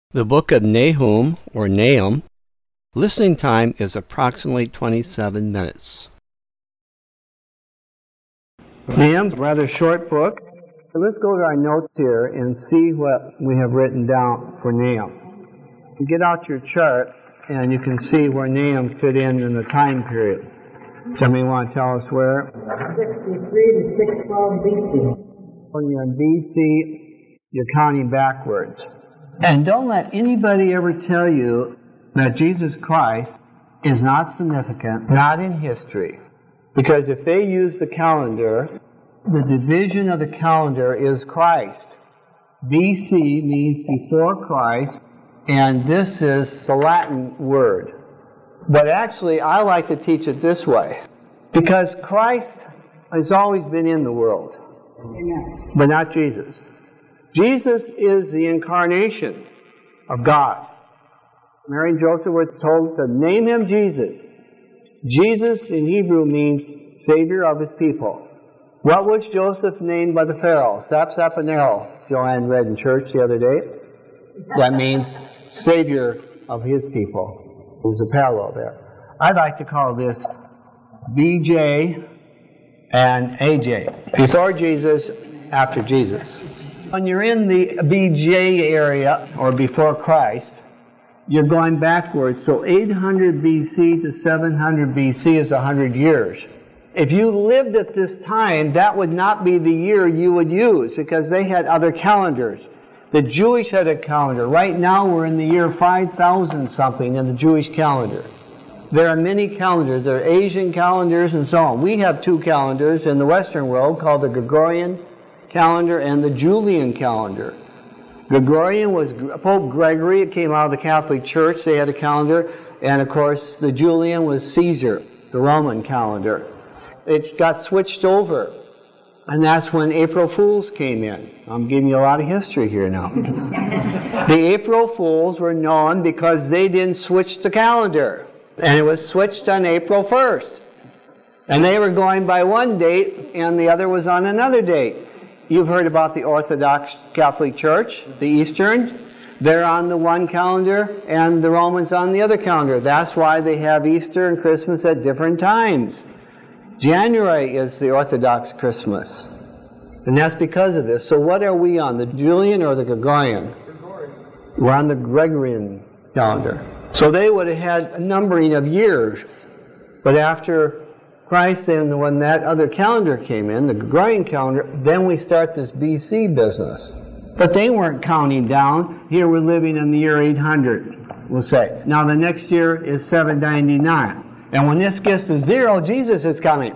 The book of Nahum, or Nahum, listening time is approximately 27 minutes. Nahum's a rather short book. Let's go to our notes here and see what we have written down for Nahum. Get out your chart and you can see where Nahum fit in the time period. Somebody want to tell us where? 63 to 612 BC. When you're in BC, you're counting backwards. And don't let anybody ever tell you that Jesus Christ is not significant, not in history. Because if they use the calendar, the division of the calendar is Christ. BC means before Christ, and this is the Latin word. But actually, I like to teach it this way. Because Christ has always been in the world. Amen. But not Jesus. Jesus is the incarnation of God. Mary and Joseph were told to name him Jesus. Jesus in Hebrew means Savior of his people. What was Joseph named by the Pharaoh? Sapsapanero, Joanne read in church the other day. That means Savior of his people. There's a parallel there. I'd like to call this BJ and AJ. Before Jesus, after Jesus. When you're in the BJ area, or before Christ, you're going backwards. So 800 BC to 700 BC is 100 years. If you lived at this time, that would not be the year you would use, because they had other calendars. The Jewish had a calendar. Right now we're in the year 5000 something in the Jewish calendar. There are many calendars. There are Asian calendars and so on. We have two calendars in the Western world called the Gregorian calendar and the Julian calendar. Gregorian was Pope Gregory. It came out of the Catholic Church. They had a calendar. And of course the Julian was Caesar, the Roman calendar. It got switched over. And that's when April Fools came in. I'm giving you a lot of history here now. The April Fools were known because they didn't switch the calendar. And it was switched on April 1st. And they were going by one date and the other was on another date. You've heard about the Orthodox Catholic Church, the Eastern. They're on the one calendar and the Romans on the other calendar. That's why they have Easter and Christmas at different times. January is the Orthodox Christmas. And that's because of this. So what are we on, the Julian or the Gregorian? We're on the Gregorian calendar. So they would have had a numbering of years. But after Christ, then when that other calendar came in, the Gregorian calendar, then we start this BC business. But they weren't counting down. Here we're living in the year 800, we'll say. Now the next year is 799. And when this gets to 0, Jesus is coming.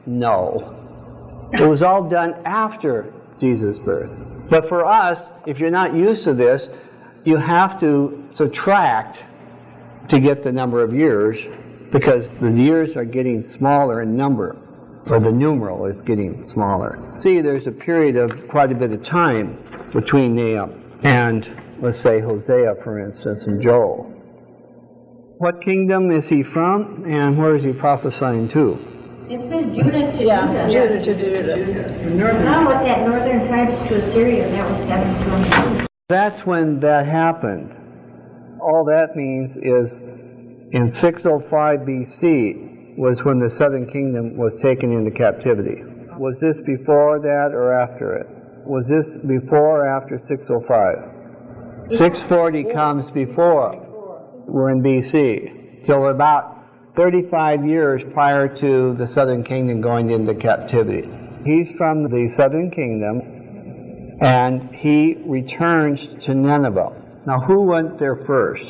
No. It was all done after Jesus' birth. But for us, if you're not used to this, you have to subtract to get the number of years, because the years are getting smaller in number, or the numeral is getting smaller. See, there's a period of quite a bit of time between Nahum and, let's say, Hosea, for instance, and Joel. What kingdom is he from, and where is he prophesying to? It says Judah to Judah. Judah to Judah. How about that northern tribes to Assyria? That was 722. That's when that happened. All that means is in 605 BC was when the southern kingdom was taken into captivity. Was this before that or after it? Was this before or after 605? 640 comes before. We're in BC. So we're about 35 years prior to the southern kingdom going into captivity. He's from the southern kingdom and he returns to Nineveh. Now who went there first?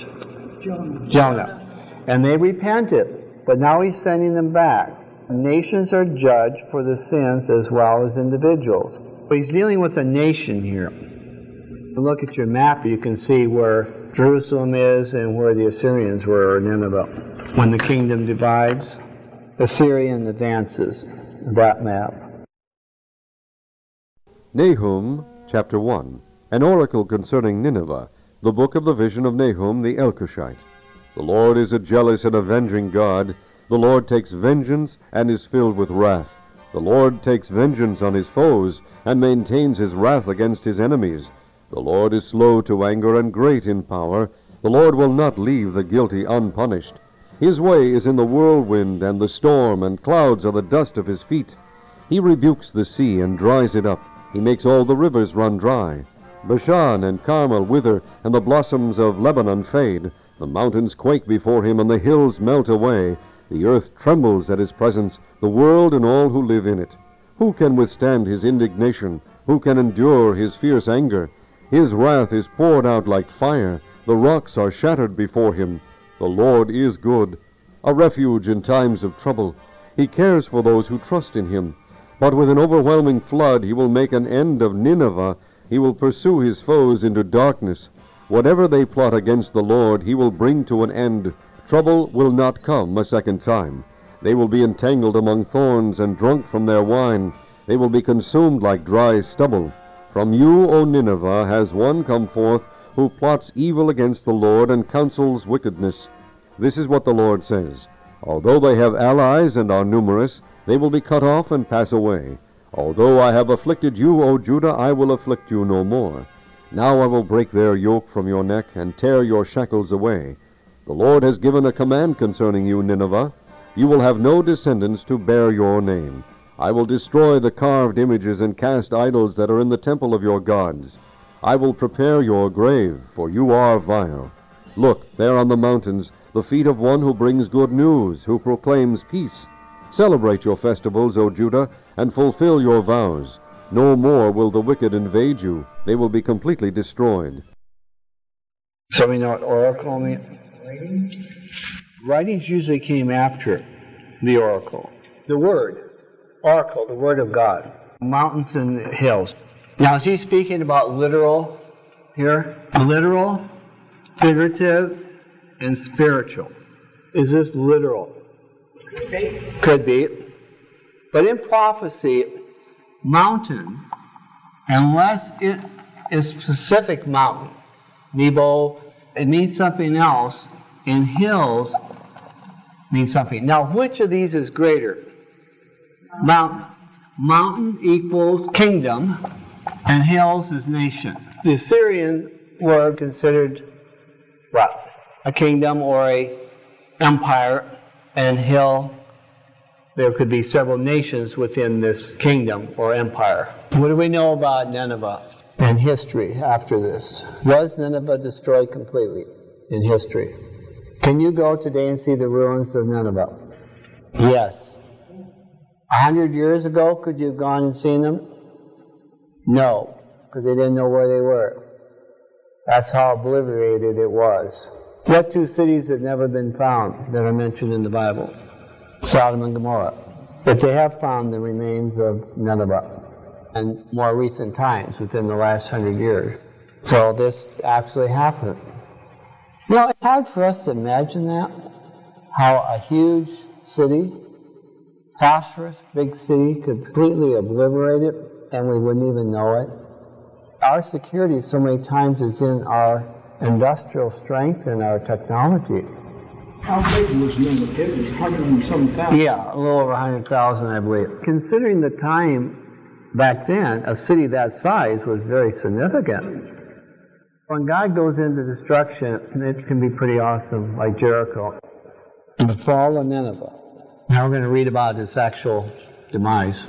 Jonah. And they repented, but now he's sending them back. Nations are judged for the sins as well as individuals. But he's dealing with a nation here. Look at your map, you can see where Jerusalem is and where the Assyrians were, or Nineveh. When the kingdom divides, Assyrian advances. That map. Nahum, chapter 1. An oracle concerning Nineveh. The book of the vision of Nahum the Elkoshite. The Lord is a jealous and avenging God. The Lord takes vengeance and is filled with wrath. The Lord takes vengeance on his foes and maintains his wrath against his enemies. The Lord is slow to anger and great in power. The Lord will not leave the guilty unpunished. His way is in the whirlwind and the storm, and clouds are the dust of his feet. He rebukes the sea and dries it up. He makes all the rivers run dry. Bashan and Carmel wither, and the blossoms of Lebanon fade. The mountains quake before him, and the hills melt away. The earth trembles at his presence, the world and all who live in it. Who can withstand his indignation? Who can endure his fierce anger? His wrath is poured out like fire. The rocks are shattered before him. The Lord is good, a refuge in times of trouble. He cares for those who trust in him. But with an overwhelming flood he will make an end of Nineveh. He will pursue his foes into darkness. Whatever they plot against the Lord, he will bring to an end. Trouble will not come a second time. They will be entangled among thorns and drunk from their wine. They will be consumed like dry stubble. From you, O Nineveh, has one come forth who plots evil against the Lord and counsels wickedness. This is what the Lord says. Although they have allies and are numerous, they will be cut off and pass away. Although I have afflicted you, O Judah, I will afflict you no more. Now I will break their yoke from your neck and tear your shackles away. The Lord has given a command concerning you, Nineveh. You will have no descendants to bear your name. I will destroy the carved images and cast idols that are in the temple of your gods. I will prepare your grave, for you are vile. Look, there on the mountains, the feet of one who brings good news, who proclaims peace. Celebrate your festivals, O Judah, and fulfill your vows. No more will the wicked invade you. They will be completely destroyed. So we know what oracle means? Writings usually came after the oracle. The word, oracle, the word of God. Mountains and hills. Now, is he speaking about literal here? Literal, figurative, and spiritual. Is this literal? Could be. But in prophecy, mountain, unless it is specific mountain, Nebo, it means something else, and hills means something. Now, which of these is greater? Mountain. Mountain equals kingdom, and hills is nation. The Assyrian were considered what? A kingdom or a empire, and hill, there could be several nations within this kingdom or empire. What do we know about Nineveh and history after this? Was Nineveh destroyed completely in history? Can you go today and see the ruins of Nineveh? Yes. 100 years ago, could you have gone and seen them? No, because they didn't know where they were. That's how obliterated it was. What two cities have never been found that are mentioned in the Bible? Sodom and Gomorrah. But they have found the remains of Nineveh in more recent times, within the last 100 years. So this actually happened. You know, it's hard for us to imagine that, how a huge city, prosperous, big city, could completely obliterate it, and we wouldn't even know it. Our security so many times is in our industrial strength and our technology. How big was Nineveh? It was 107,000. Yeah, a little over 100,000, I believe. Considering the time back then, a city that size was very significant. When God goes into destruction, it can be pretty awesome, like Jericho. The fall of Nineveh. Now we're going to read about its actual demise.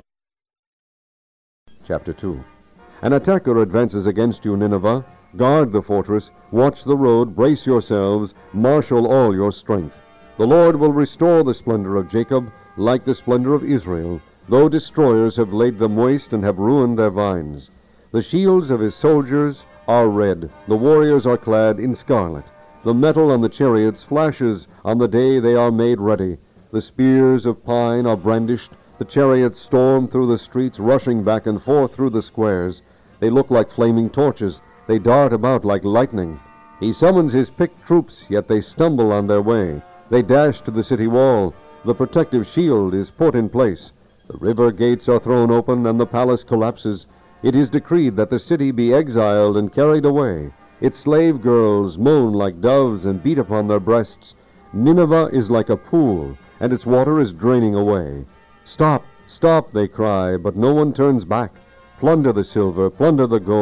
Chapter 2. An attacker advances against you, Nineveh. Guard the fortress, watch the road, brace yourselves, marshal all your strength. The Lord will restore the splendor of Jacob, like the splendor of Israel, though destroyers have laid them waste and have ruined their vines. The shields of his soldiers are red, the warriors are clad in scarlet. The metal on the chariots flashes on the day they are made ready. The spears of pine are brandished, the chariots storm through the streets, rushing back and forth through the squares. They look like flaming torches. They dart about like lightning. He summons his picked troops, yet they stumble on their way. They dash to the city wall. The protective shield is put in place. The river gates are thrown open, and the palace collapses. It is decreed that the city be exiled and carried away. Its slave girls moan like doves and beat upon their breasts. Nineveh is like a pool, and its water is draining away. Stop, stop, they cry, but no one turns back. Plunder the silver, plunder the gold,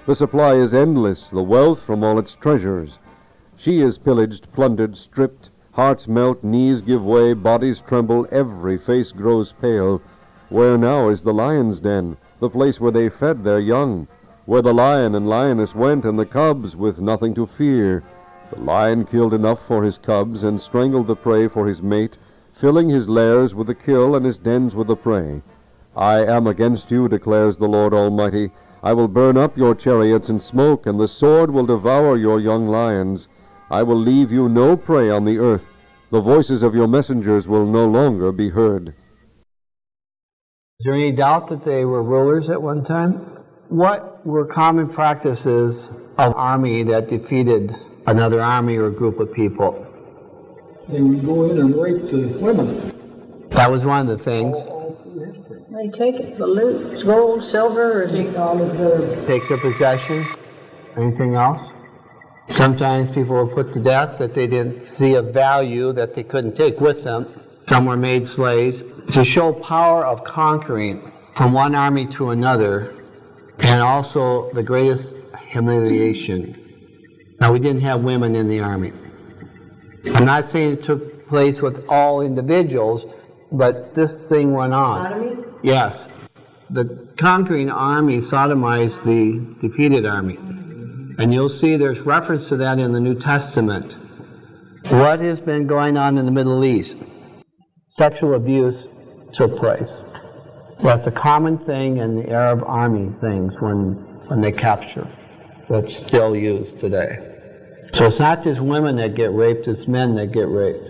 The supply is endless, the wealth from all its treasures. She is pillaged, plundered, stripped. Hearts melt, knees give way, bodies tremble, every face grows pale. Where now is the lion's den, the place where they fed their young? Where the lion and lioness went, and the cubs with nothing to fear? The lion killed enough for his cubs, and strangled the prey for his mate, filling his lairs with the kill and his dens with the prey. I am against you, declares the Lord Almighty. I will burn up your chariots in smoke, and the sword will devour your young lions. I will leave you no prey on the earth. The voices of your messengers will no longer be heard. Is there any doubt that they were rulers at one time? What were common practices of an army that defeated another army or group of people? They would go in and rape the women. That was one of the things. All through history. They take it, the loot, gold, silver, or Take all of their Take their possessions. Anything else? Sometimes people were put to death that they didn't see a value that they couldn't take with them. Some were made slaves. To show power of conquering from one army to another, and also the greatest humiliation. Now, we didn't have women in the army. I'm not saying it took place with all individuals, but this thing went on. Sodomy? Yes. The conquering army sodomized the defeated army. And you'll see there's reference to that in the New Testament. What has been going on in the Middle East? Sexual abuse took place. That's a common thing in the Arab army things when they capture. That's still used today. So it's not just women that get raped, it's men that get raped.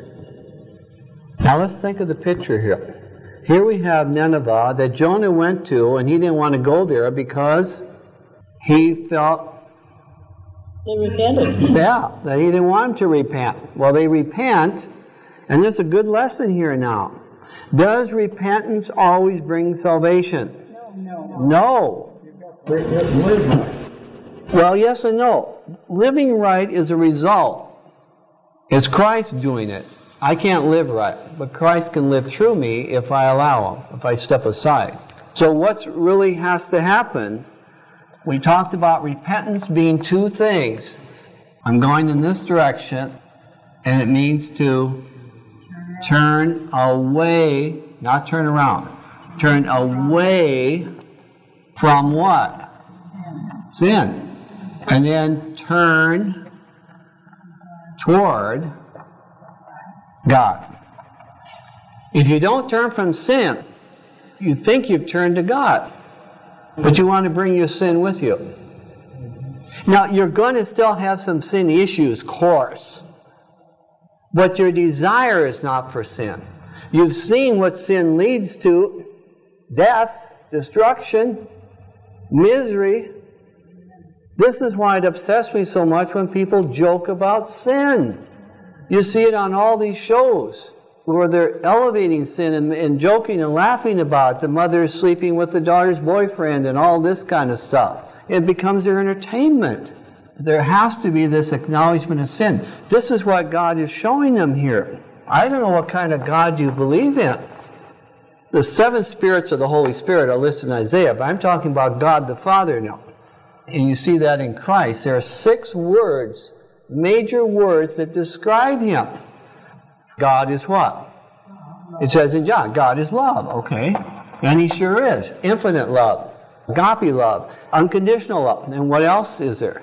Now let's think of the picture here. Here we have Nineveh that Jonah went to, and he didn't want to go there because he felt they repented. that he didn't want them to repent. Well, they repent, and there's a good lesson here now. Does repentance always bring salvation? No. Well, yes and no. Living right is a result. It's Christ doing it. I can't live right, but Christ can live through me if I allow Him, if I step aside. So what really has to happen? We talked about repentance being two things. I'm going in this direction, and it means to turn away, not turn around. Turn away from what? Sin. And then turn toward God. If you don't turn from sin, you think you've turned to God. But you want to bring your sin with you. Now, you're going to still have some sin issues, of course. But your desire is not for sin. You've seen what sin leads to: death, destruction, misery. This is why it upsets me so much when people joke about sin. You see it on all these shows where they're elevating sin and joking and laughing about it. The mother is sleeping with the daughter's boyfriend and all this kind of stuff. It becomes their entertainment. There has to be this acknowledgement of sin. This is what God is showing them here. I don't know what kind of God you believe in. The seven spirits of the Holy Spirit are listed in Isaiah, but I'm talking about God the Father now. And you see that in Christ. There are 6 words, major words that describe Him. God is what? It says in John, God is love, okay? And He sure is. Infinite love, agape love, unconditional love. And what else is there?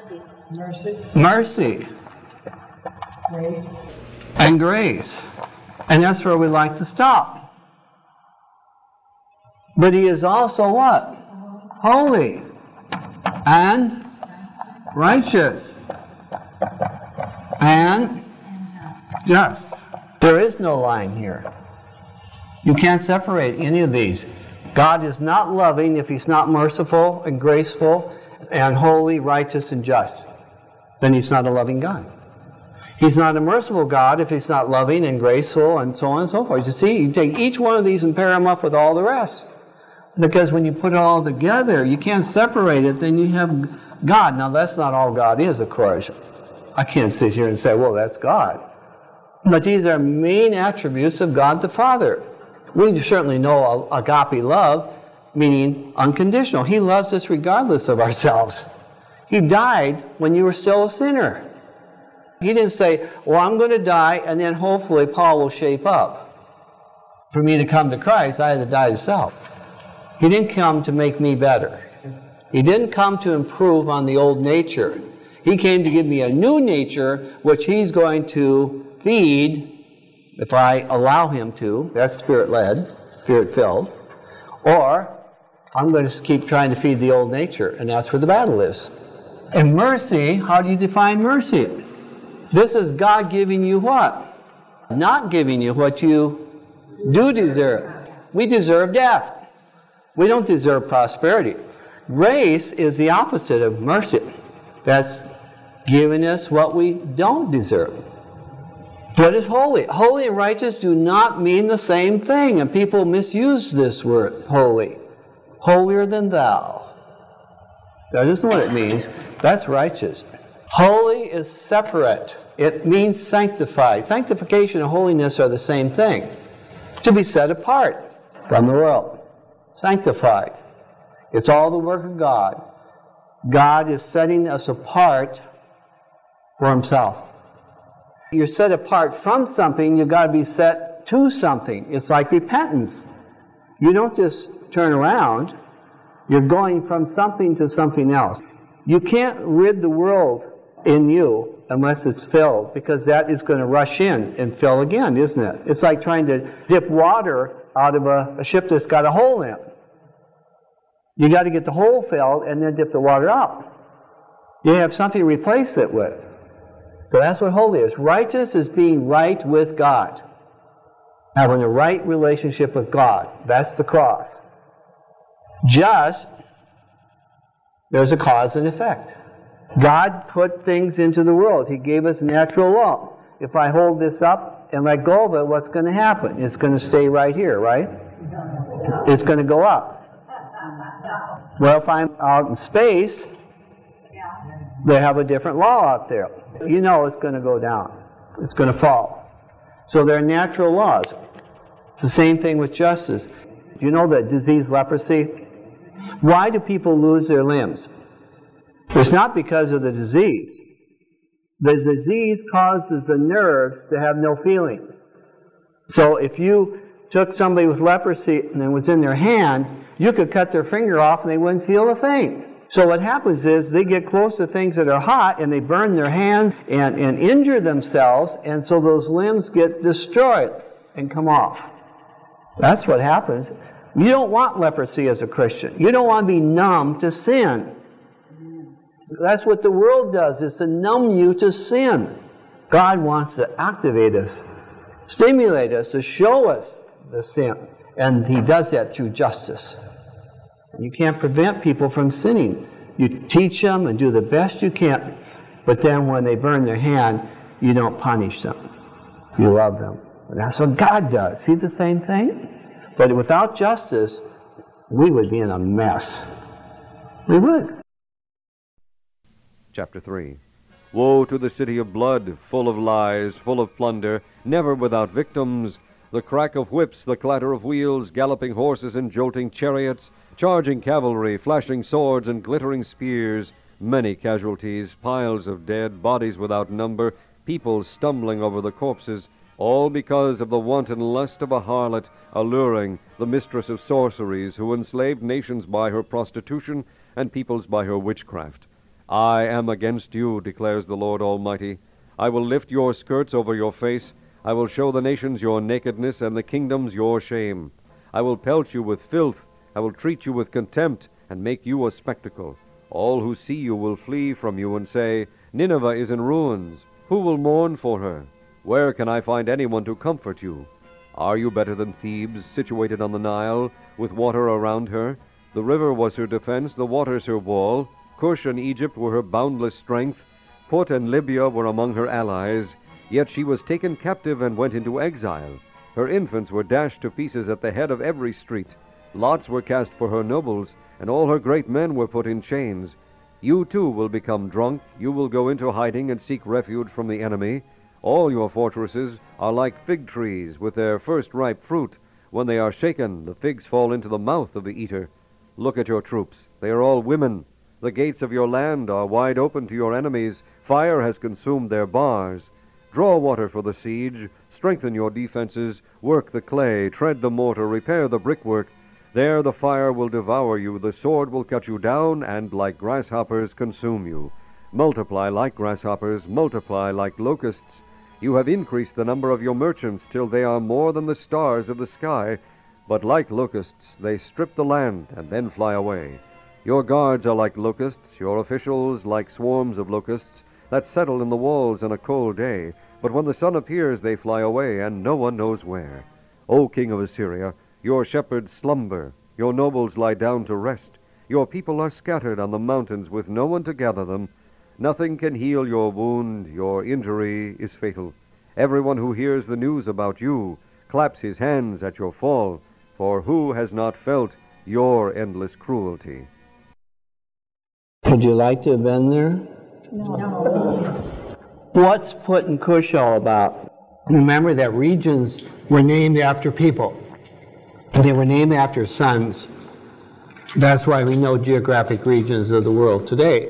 Mercy. Grace. And grace. And that's where we like to stop. But He is also what? Holy. And righteous. And just. There is no line here. You can't separate any of these. God is not loving if He's not merciful and graceful and holy, righteous, and just. Then He's not a loving God. He's not a merciful God if He's not loving and graceful and so on and so forth. You see, you take each one of these and pair them up with all the rest. Because when you put it all together, you can't separate it, then you have God. Now, that's not all God is, of course. I can't sit here and say, well, that's God. But these are main attributes of God the Father. We certainly know agape love, meaning unconditional. He loves us regardless of ourselves. He died when you were still a sinner. He didn't say, well, I'm going to die, and then hopefully Paul will shape up. For me to come to Christ, I had to die to self. He didn't come to make me better. He didn't come to improve on the old nature. He came to give me a new nature, which He's going to feed, if I allow Him to. That's Spirit-led, Spirit-filled. Or I'm going to keep trying to feed the old nature, and that's where the battle is. And mercy, how do you define mercy? This is God giving you what? Not giving you what you do deserve. We deserve death. We don't deserve prosperity. Grace is the opposite of mercy. That's giving us what we don't deserve. What is holy? Holy and righteous do not mean the same thing, and people misuse this word, holy. Holier than thou. That isn't what it means. That's righteous. Holy is separate. It means sanctified. Sanctification and holiness are the same thing. To be set apart from the world. Sanctified. It's all the work of God. God is setting us apart for Himself. You're set apart from something, you've got to be set to something. It's like repentance. You don't just turn around. You're going from something to something else. You can't rid the world in you unless it's filled, because that is going to rush in and fill again, isn't it? It's like trying to dip water out of a ship that's got a hole in it. You got to get the hole filled and then dip the water out. You have something to replace it with. So that's what holy is. Righteous is being right with God. Having a right relationship with God. That's the cross. Just, there's a cause and effect. God put things into the world. He gave us natural law. If I hold this up and let go of it, what's going to happen? It's going to stay right here, right? It's going to go up. Well, if I'm out in space, they have a different law out there. You know it's going to go down. It's going to fall. So there are natural laws. It's the same thing with justice. Do you know that disease, leprosy? Why do people lose their limbs? It's not because of the disease. The disease causes the nerves to have no feeling. So if you took somebody with leprosy and it was in their hand, you could cut their finger off and they wouldn't feel a thing. So what happens is they get close to things that are hot and they burn their hands and injure themselves, and so those limbs get destroyed and come off. That's what happens. You don't want leprosy as a Christian. You don't want to be numb to sin. That's what the world does, is to numb you to sin. God wants to activate us, stimulate us, to show us the sin. And He does that through justice. You can't prevent people from sinning. You teach them and do the best you can, but then when they burn their hand, you don't punish them. You love them. And that's what God does. See the same thing? But without justice, we would be in a mess. We would. Chapter 3. Woe to the city of blood, full of lies, full of plunder, never without victims, the crack of whips, the clatter of wheels, galloping horses and jolting chariots, charging cavalry, flashing swords and glittering spears, many casualties, piles of dead, bodies without number, people stumbling over the corpses, all because of the wanton lust of a harlot, alluring, the mistress of sorceries, who enslaved nations by her prostitution and peoples by her witchcraft. I am against you, declares the Lord Almighty. I will lift your skirts over your face. I will show the nations your nakedness and the kingdoms your shame. I will pelt you with filth. I will treat you with contempt and make you a spectacle. All who see you will flee from you and say, Nineveh is in ruins. Who will mourn for her? Where can I find anyone to comfort you? Are you better than Thebes, situated on the Nile, with water around her? The river was her defense, the waters her wall. Cush and Egypt were her boundless strength. Put and Libya were among her allies. Yet she was taken captive and went into exile. Her infants were dashed to pieces at the head of every street. Lots were cast for her nobles, and all her great men were put in chains. You too will become drunk. You will go into hiding and seek refuge from the enemy. All your fortresses are like fig trees with their first ripe fruit. When they are shaken, the figs fall into the mouth of the eater. Look at your troops. They are all women. The gates of your land are wide open to your enemies. Fire has consumed their bars. Draw water for the siege. Strengthen your defenses. Work the clay. Tread the mortar. Repair the brickwork. There the fire will devour you. The sword will cut you down, and like grasshoppers consume you. Multiply like grasshoppers. Multiply like locusts. You have increased the number of your merchants till they are more than the stars of the sky. But like locusts, they strip the land and then fly away. Your guards are like locusts, your officials like swarms of locusts that settle in the walls on a cold day. But when the sun appears, they fly away, and no one knows where. O king of Assyria, your shepherds slumber, your nobles lie down to rest. Your people are scattered on the mountains with no one to gather them. Nothing can heal your wound, your injury is fatal. Everyone who hears the news about you claps his hands at your fall, for who has not felt your endless cruelty? Would you like to have been there? No. What's Put and Cush all about? Remember that regions were named after people. They were named after sons. That's why we know geographic regions of the world today.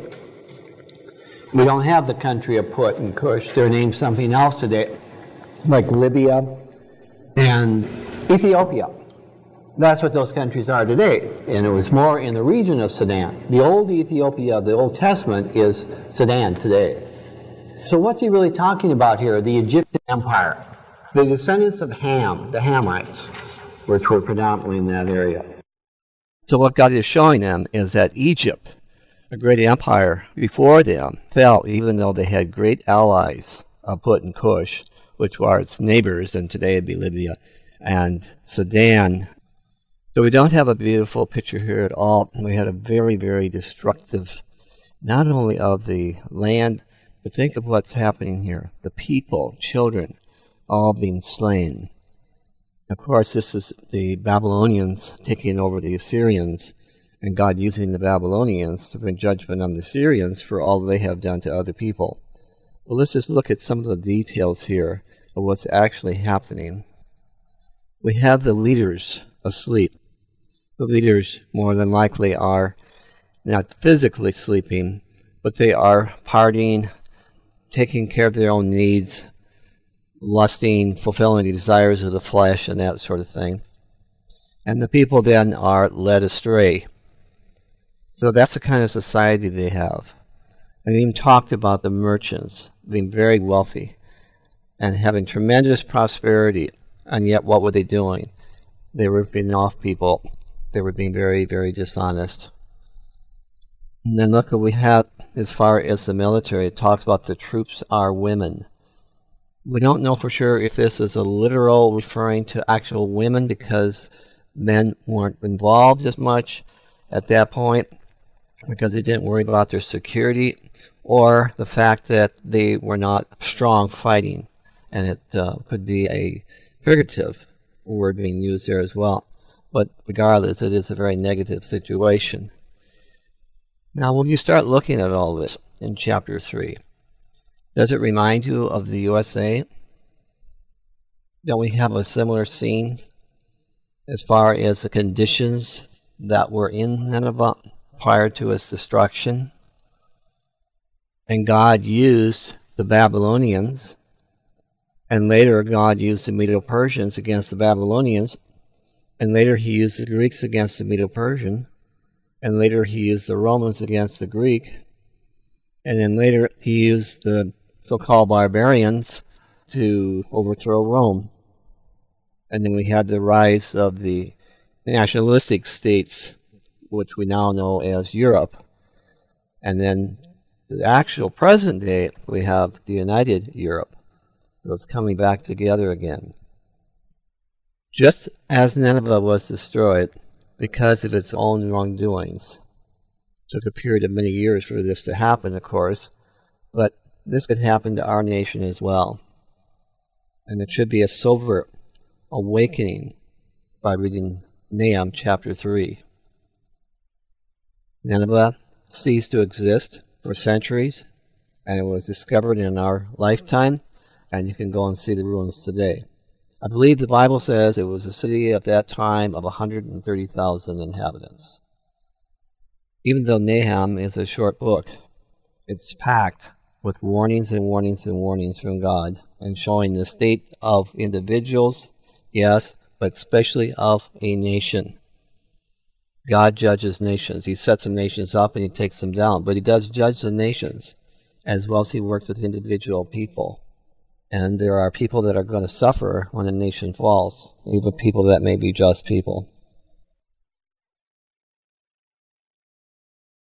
We don't have the country of Put and Cush. They're named something else today, like Libya and Ethiopia. That's what those countries are today. And it was more in the region of Sudan. The old Ethiopia of the Old Testament is Sudan today. So what's he really talking about here? The Egyptian Empire. The descendants of Ham, the Hamites, which were predominantly in that area. So what God is showing them is that Egypt, a great empire before them, fell even though they had great allies of Put and Cush, which were its neighbors, and today it'd be Libya and Sudan. So we don't have a beautiful picture here at all. We had a very, very destructive, not only of the land, but think of what's happening here. The people, children, all being slain. Of course, this is the Babylonians taking over the Assyrians, and God using the Babylonians to bring judgment on the Assyrians for all they have done to other people. Well, let's just look at some of the details here of what's actually happening. We have the leaders asleep. The leaders more than likely are not physically sleeping, but they are partying, taking care of their own needs, lusting, fulfilling the desires of the flesh and that sort of thing. And the people then are led astray. So that's the kind of society they have. And he even talked about the merchants being very wealthy and having tremendous prosperity. And yet what were they doing? They were ripping off people. They were being very, very dishonest. And then look what we have as far as the military. It talks about the troops are women. We don't know for sure if this is a literal referring to actual women because men weren't involved as much at that point because they didn't worry about their security, or the fact that they were not strong fighting. And it could be a figurative word being used there as well. But regardless, it is a very negative situation. Now, when you start looking at all this in chapter 3, does it remind you of the USA? Don't we have a similar scene as far as the conditions that were in Nineveh prior to its destruction? And God used the Babylonians, and later God used the Medo-Persians against the Babylonians, and later he used the Greeks against the Medo-Persian, and later he used the Romans against the Greek, and then later he used the so-called barbarians to overthrow Rome. And then we had the rise of the nationalistic states, which we now know as Europe. And then the actual present day, we have the United Europe. So it's coming back together again. Just as Nineveh was destroyed because of its own wrongdoings. It took a period of many years for this to happen, of course, but this could happen to our nation as well. And it should be a sober awakening by reading Nahum chapter 3. Nineveh ceased to exist for centuries, and it was discovered in our lifetime, and you can go and see the ruins today. I believe the Bible says it was a city at that time of 130,000 inhabitants. Even though Nahum is a short book, it's packed with warnings and warnings and warnings from God, and showing the state of individuals, yes, but especially of a nation. God judges nations. He sets some nations up and he takes them down, but he does judge the nations as well as he works with individual people. And there are people that are going to suffer when a nation falls, even people that may be just people.